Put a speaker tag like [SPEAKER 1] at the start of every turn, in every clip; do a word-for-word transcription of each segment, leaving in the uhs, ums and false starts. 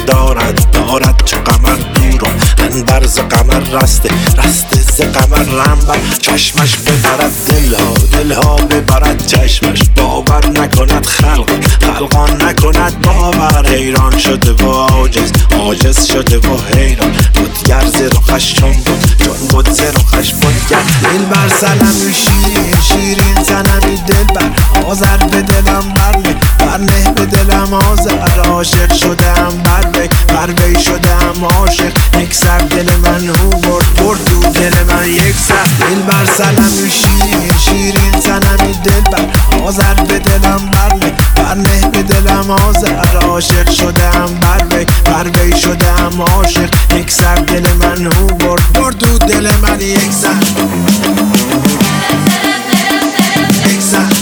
[SPEAKER 1] دارد دارد چه قمر دورم انبر ز قمر رسته رسته ز قمر رنبر چشمش ببرد دلها دلها ببرد چشمش باور نکند خلق خلقان نکند باور حیران شده و عاجز عاجز شده و حیران بود گرز رخش چون بود چون بود ز رخش بود گرد دل بر سلمی شیرین شیرین زنمی دل بر آذر به دلم برنه برنه به دلم آذر عاشق شدم بروی بروی شدم عاشق یک سر دل من او برد برد تو دل من یک سر دل بر سلمی شیرین شیرین زنمی دل بر آذر به دلم برنه برنه به دلم آذر عاشق شدم بروی بروی شدم عاشق یک سر دل من او برد برد تو دل من یک سر یک سر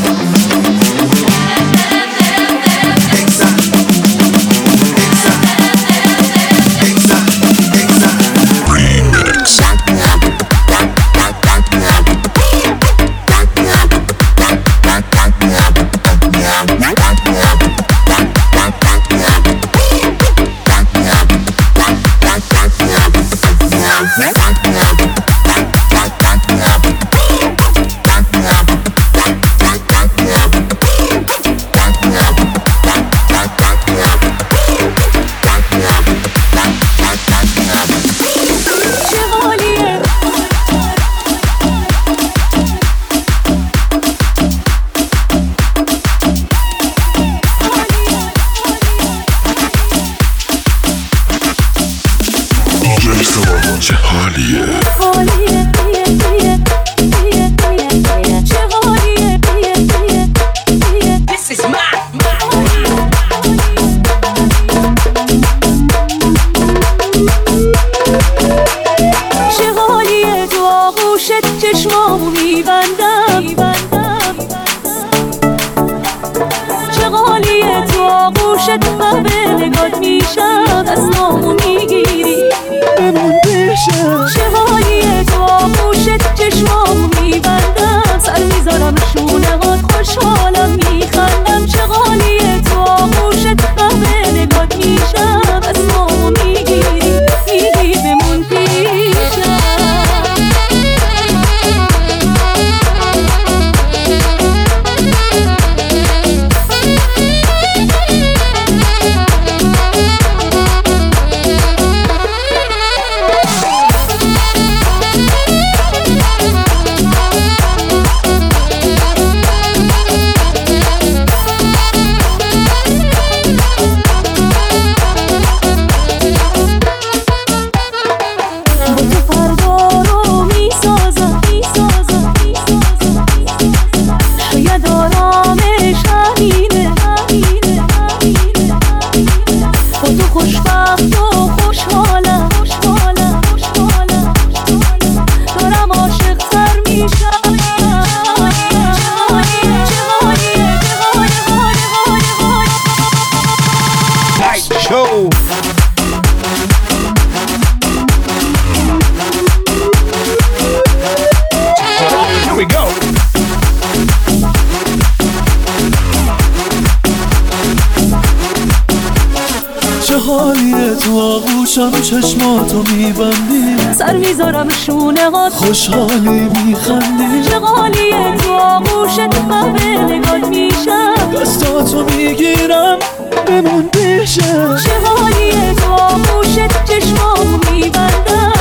[SPEAKER 2] چشماتو میبندی
[SPEAKER 3] سر میذارم شونه هات
[SPEAKER 2] خوشحالی میخندی
[SPEAKER 3] چه غالیه تو آغوشت من به نگات میشم
[SPEAKER 2] دستاتو میگیرم بمون پیشم
[SPEAKER 3] چه غالیه تو آغوشت چشمامو میبندم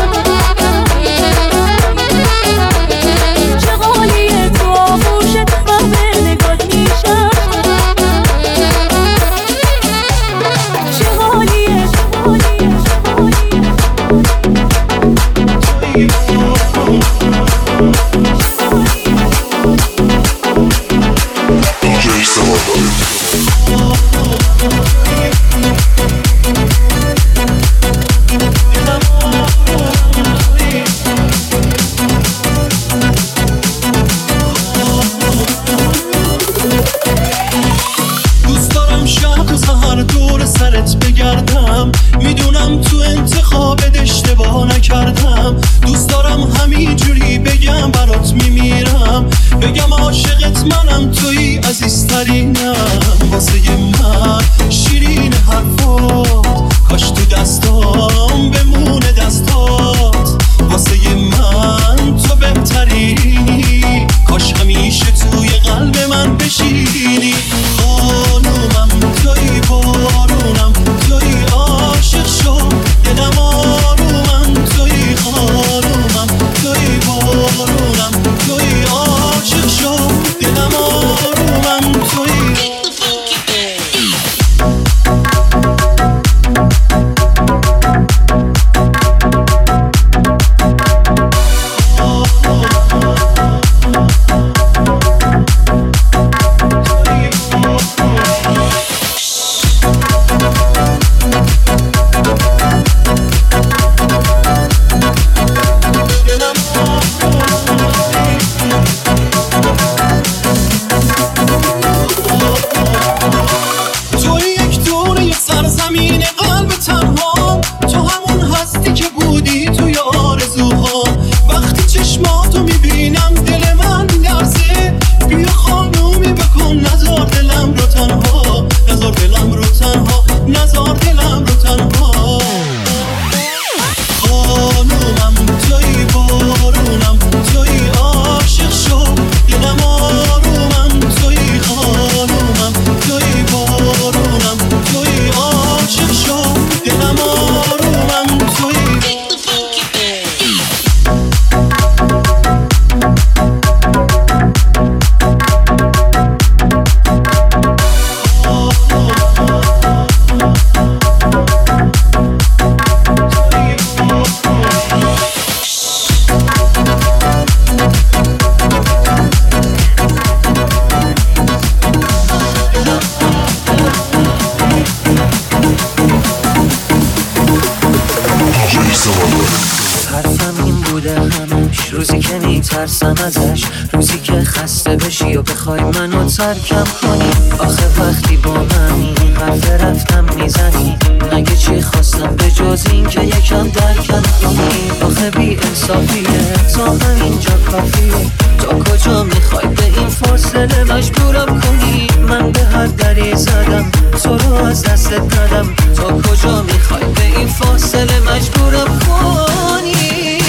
[SPEAKER 3] چه غالیه تو آغوشت من به نگات میشم چه غالیه
[SPEAKER 2] عزیزترینم واسه من شیرین حرفات کاش تو دستام بمونه دستات واسه من تو بهترینی کاش همیشه توی قلب من بشینی خانومم توی بارونم توی عاشق شو دلم آرومم توی خانومم توی بارونم توی عاشق شو دلم آرومم توی
[SPEAKER 4] حرفم این بوده همش روزی که میترسم ازش روزی که خسته بشی و بخوای منو ترکم کنی آخه وقتی با من این حرف رفتم میزنی مگه چی خواستم به جز این که یکم درکم کنی آخه بی انصافیه تا همینجا کافیه تا کجا میخوای به این فاصله مجبورم کنی من به هر دری زدم تو رو از دستت ندم تا کجا میخوای به این فاصله مجبورم کنی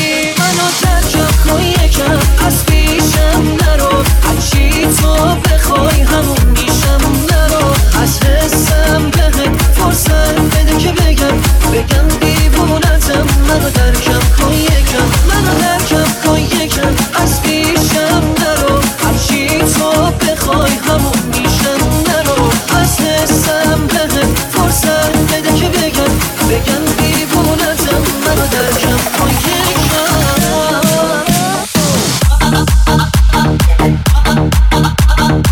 [SPEAKER 4] منو ترکم کن یکم از پیشم نرو هرچی تو بخوای همون میشم نرو از حسم بهت فرصت بده که بگم بگم دیوونتم منو ترکم کن یکم منو ترکم کن یکم از پیشم نرو هرچی تو بخوای همون میشم نرو از حسم بهت فرصت بده که بگم بگم دیوونتم منو ترکم کن یکم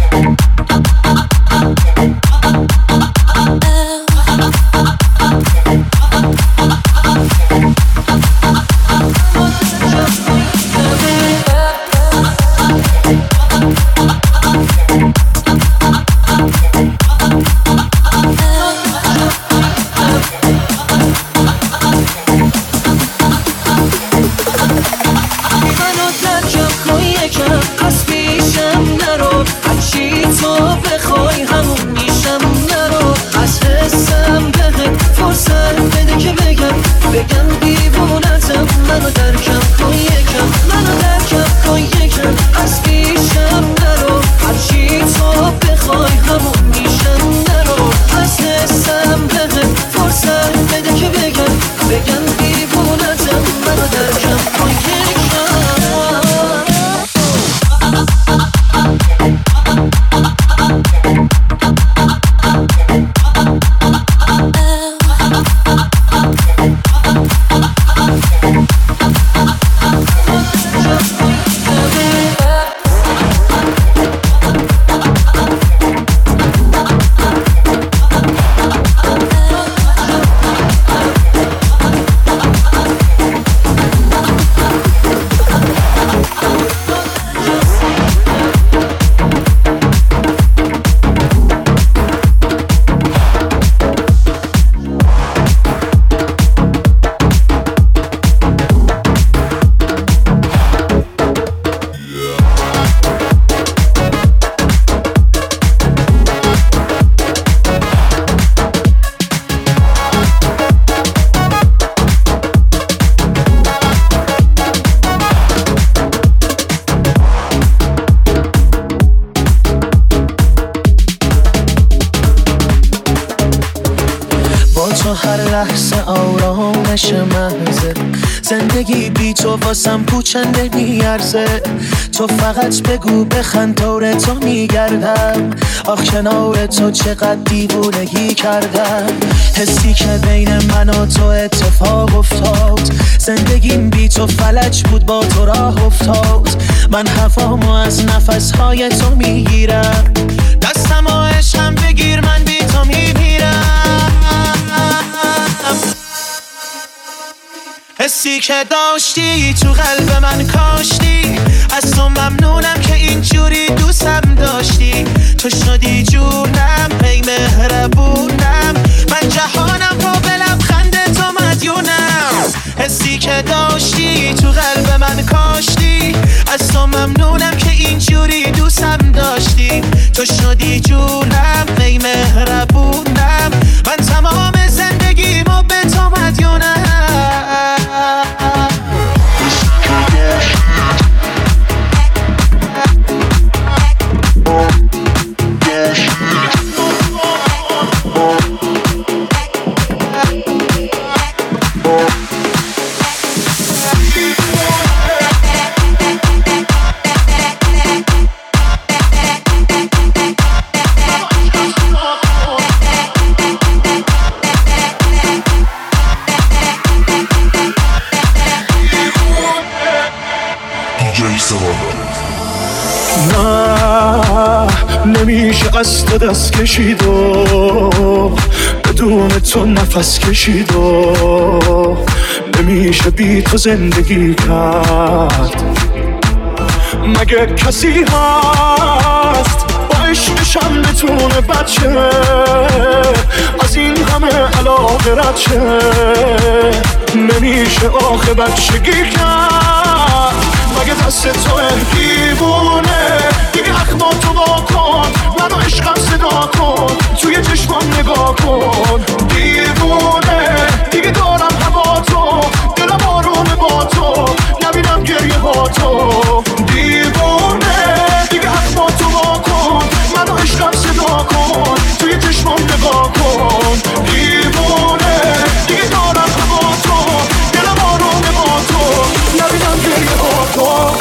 [SPEAKER 5] تو هر لحظه آرامش محضه، زندگی بی تو واسم پوچنده میارزه. تو فقط بگو بخند دور تو میگردم، آخ کنار تو چقدر دیوونگی کردم. حسی که بین من و تو اتفاق افتاد، زندگیم بی تو فلج بود با تو راه افتاد. من هوامو از نفسهای تو میگیرم، دستمو عشقم بگیر من بی تو میمیرم. حسی که داشتی تو قلب من کاشتی، از تو ممنونم که اینجوری دوستم داشتی. تو شدی جونم ای مهربونم، من جهانم رو به لبخند تو مدیونم. حسی که داشتی تو قلب من کاشتی، از تو ممنونم که اینجوری دوستم داشتی. تو شدی جونم ای مهربونم، من تمام زندگیمو به تو مدیونم.
[SPEAKER 6] نمیشه قصد دست کشید و بدون تو نفس کشید و نمیشه بی تو زندگی کرد. مگه کسی هست با عشقشم بتونه بچه از این همه علاقه رد شه؟ نمیشه آخه بچگی کرد، مگه دست تو دیوونه دیگه اخماتو با کن، منو عشقم صدا کن، توی چشمام نگاه کن. دیوونه دیگه دارم هوا تو، دلم آرومه با تو، نبینم گریه ها تو. دیوونه دیگه اخماتو با کن، منو عشقم صدا کن، توی چشمام نگاه کن. دیوونه دیگه دارم هوا تو، دلم آرومه با تو، نبینم گریه ها تو.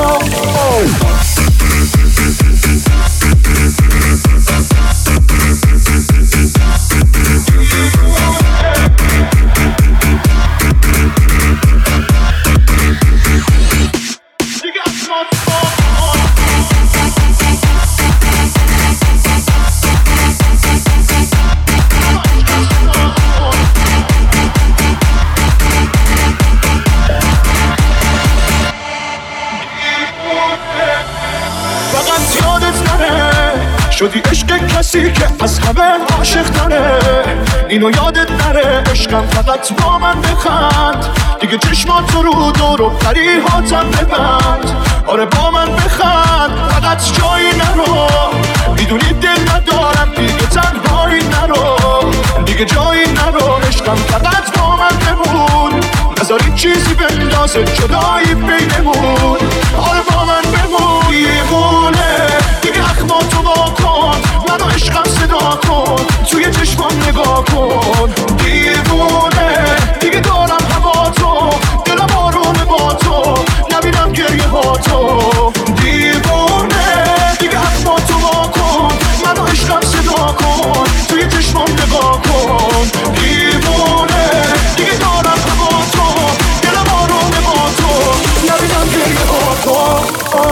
[SPEAKER 6] شدی عشق کسی که از همه عاشق تره، اینو یادت نره عشقم فقط با من بخند. دیگه چشمات رو دور و پریهاتم ببند، آره با من بخند فقط جایی نرو. میدونی دل ندارم دیگه تنهایی نرو، دیگه جایی نرو عشقم فقط با من بمون. نذاری چیزی بندازه جدایی بینمون، آره با من بمون. دیوونه دیگه اخماتو با کن، منو عشقم صدا کن، توی چشمام نگاه کن. دیوونه دیگه دارم هوا تو، دلم آرومه با تو، نبینم گریه ها تو. دیوونه دیگه اخماتو با کن، منو عشقم صدا کن، توی چشمام نگاه کن. دیوونه دیگه دارم هوا تو، دلم آرومه با تو، نبینم گریه ها تو.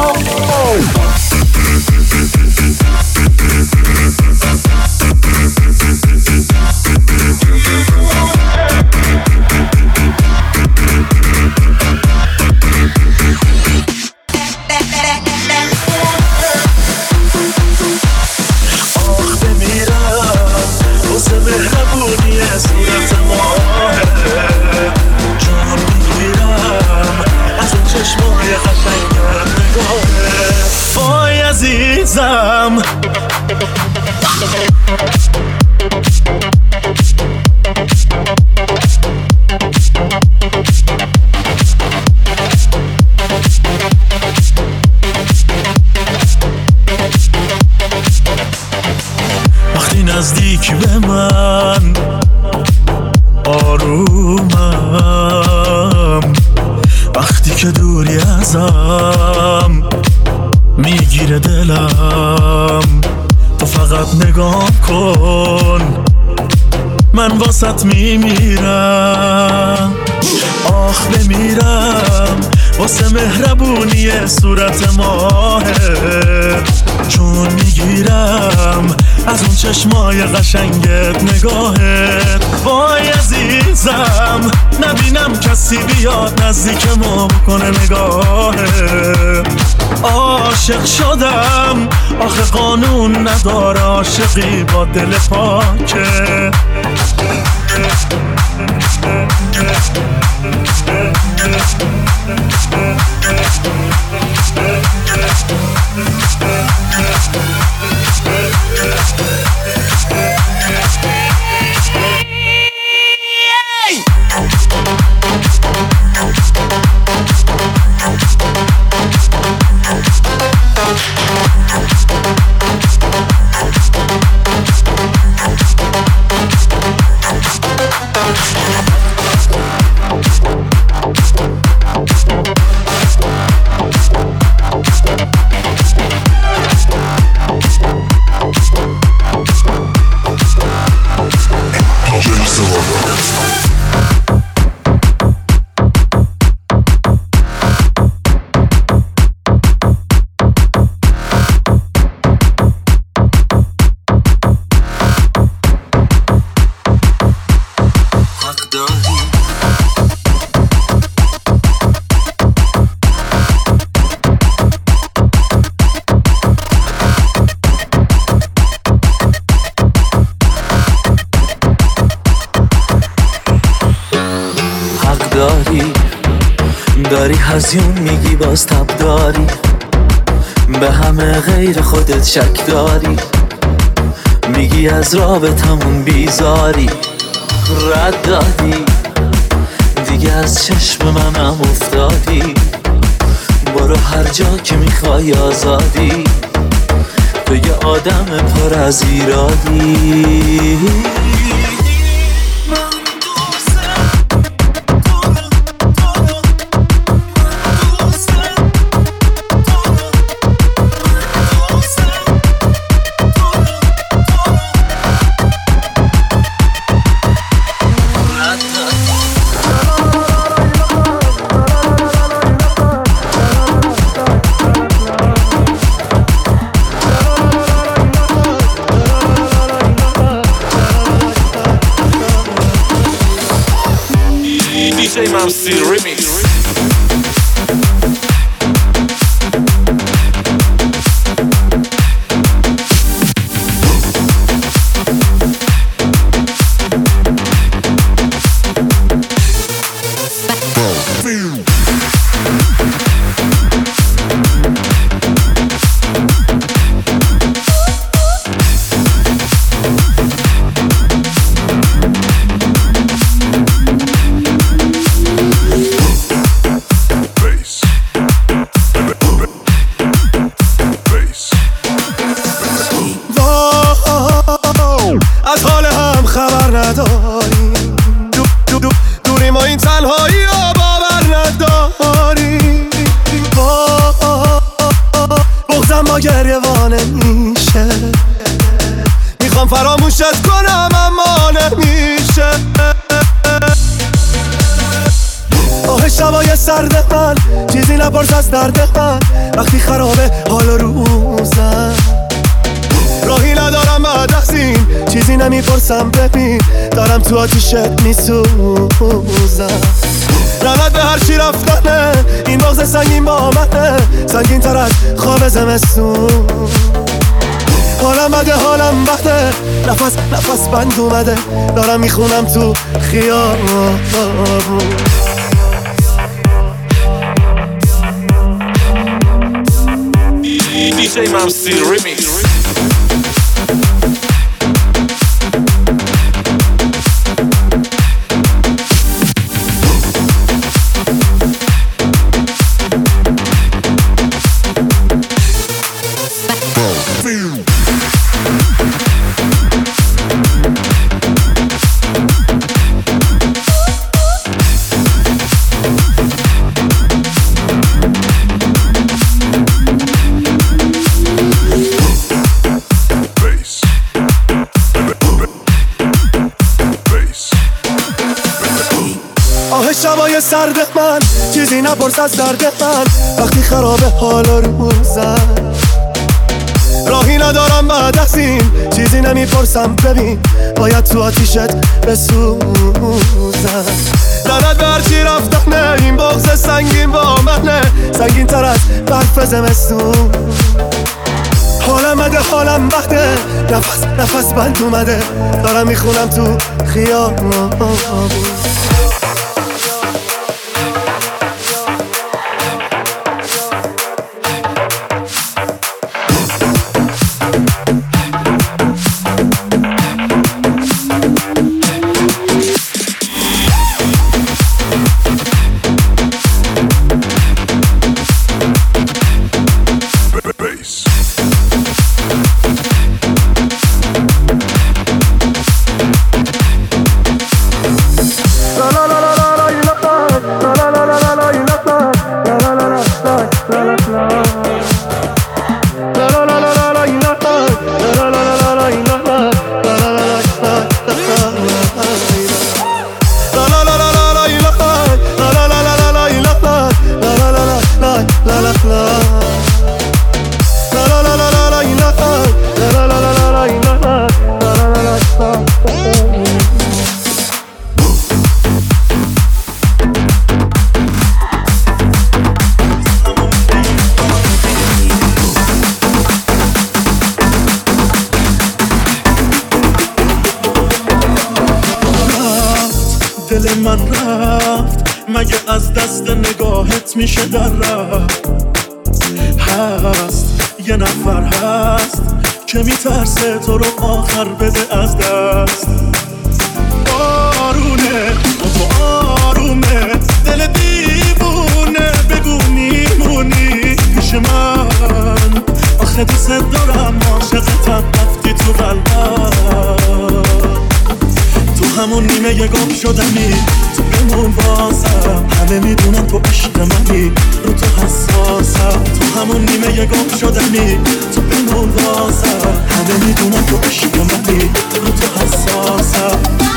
[SPEAKER 2] وای عزیزم وقتی نزدیک به من آرومم وقتی که دوری ازم میگیره دلم تو فقط نگاه کن من واسط میمیرم آخ بمیرم واسه مهربونی صورت ماهه چون میگیرم از اون چشمای قشنگت نگاهت وای عزیزم نبینم کسی بیاد نزدیک ما بکنه نگاهه عاشق شدم آخه قانون نداره عاشقی با دل پاکه داری هزیون میگی باز تب داری به همه غیر خودت شک داری میگی از رابطمون بیزاری رد دادی دیگه از چشم منم افتادی برو هر جا که میخوای آزادی تو یه آدم پر از ایرادی
[SPEAKER 7] D J Mamsi Remix.
[SPEAKER 6] از حال هم خبر نداری دو دو دو دوری ما این تنهایی رو باور نداری بغضم با گریه وانه میشه میخوام فراموشت کنم اما نمیشه آه شبای سرد من چیزی نپرس از درد من وقتی خرابه حال روزم راهی ندارم بعد از این چیزی نمیپرسم ببین دارم تو آتیشت میسوزم لعنت به هر چی رفتنه این بغض سنگین با منه سنگین تر از خواب زمستون حالم بده حالم بده نفس نفس بند اومده دارم میخونم تو خیابون
[SPEAKER 7] D J Mamsi Remix.
[SPEAKER 5] دل سرد من چیزی نپرس از درد من وقتی خرابه حال روزم راهی ندارم بعد از این چیزی نمیپرسم ببین باید تو آتیشت بسوزم لعنت به هرچی رفتنه این بغض سنگین با منه سنگین تر از برف زمستون حالم بده حالم بخته نفس نفس بند اومده دارم میخونم تو خیابون دل من رفت مگه از دست نگاهت میشه در رفت هست یه نفر هست که میترسه تو رو آخر بده از دست آرونه تو آرومه دل دیوونه بگو میمونی پیش من آخه دوست دارم عاشقتم رفتی تو قلبم تو همون نیمه یه گم شدمی تو بمون بازم همه میدونن تو عشق منی رو تو حساسم تو همون نیمه یه گم شدمی تو بمون بازم همه میدونن تو عشق منی رو تو حساسم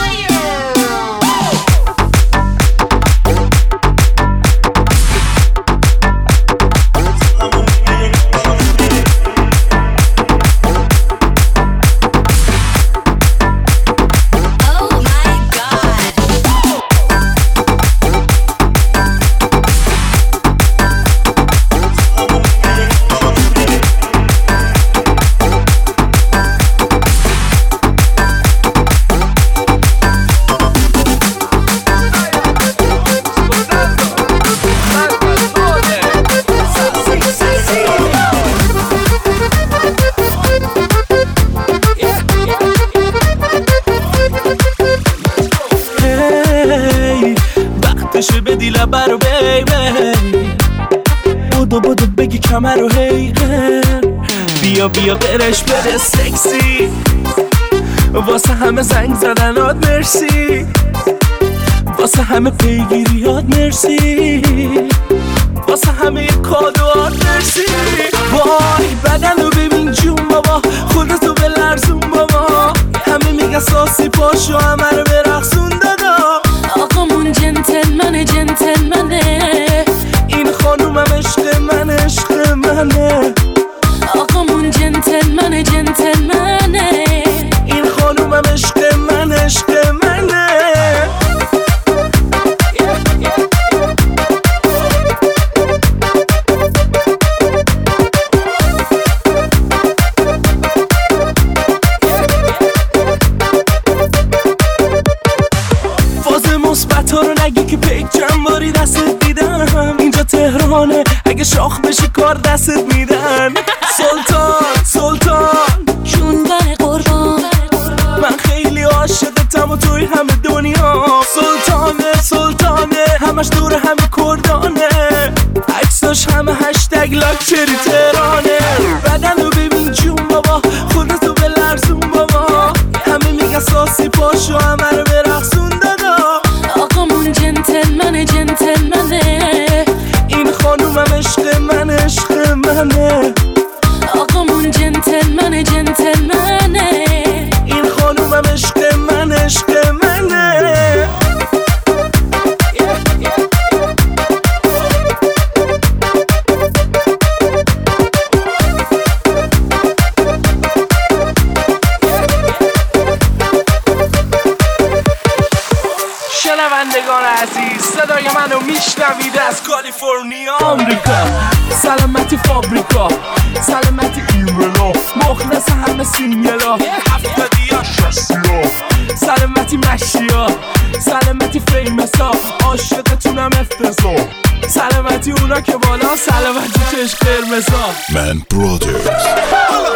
[SPEAKER 5] بدی لبه رو بیبی بودو بودو بگی کمر رو هیگن بیا بیا برش بده سکسی واسه همه زنگ زدنات مرسی واسه همه پیگیریات مرسی واسه همه کادوات مرسی وای بدن رو ببین جون بابا خودتو بلرزون بابا همه میگن ساسی پاشو همه رو برقصون دادا
[SPEAKER 3] آقامون جنتلمنه جنتلمنه
[SPEAKER 2] این خانومم عشق من عشق منه
[SPEAKER 3] آقامون جنتلمنه جنتلمنه
[SPEAKER 2] این خانومم عشق من عشق منه مثبت رو نگی که پیک چند باری دستت دیدم اینجا تهرانه اگه شاخ بشی کار دستت میدن سلطان سلطان
[SPEAKER 3] جون بر قربان
[SPEAKER 2] من خیلی عاشقتم و توی همه دنیا سلطانه سلطانه همش دور همه کردانه عکساش همه هشتگ لاکچری تهرانه بدن رو ببین جون بابا خودتو بلرزون بابا همه میگن ساسی پاشو همه رو برقصون دادا
[SPEAKER 3] آقامون جنتلمنه جنتلمنه
[SPEAKER 2] این خانومم عشق من عشق منه
[SPEAKER 3] آقامون جنتلمنه جنتلمنه
[SPEAKER 2] این خانومم عشق من عشق منه yeah, yeah. شنوندگان عزیز، صدای منو میشنوید از کالیفرنیا آمریکا. سلامتی فابریکا، سلامتی ایمیلا، مخلص همه سینگلا هفتادیا شستیا، سلامتی مشیا، سلامتی فیمسا، عاشقتونم افتضاح، سلامتی اونا که بالا، سلامتی چشم قرمزا.
[SPEAKER 1] من برادرز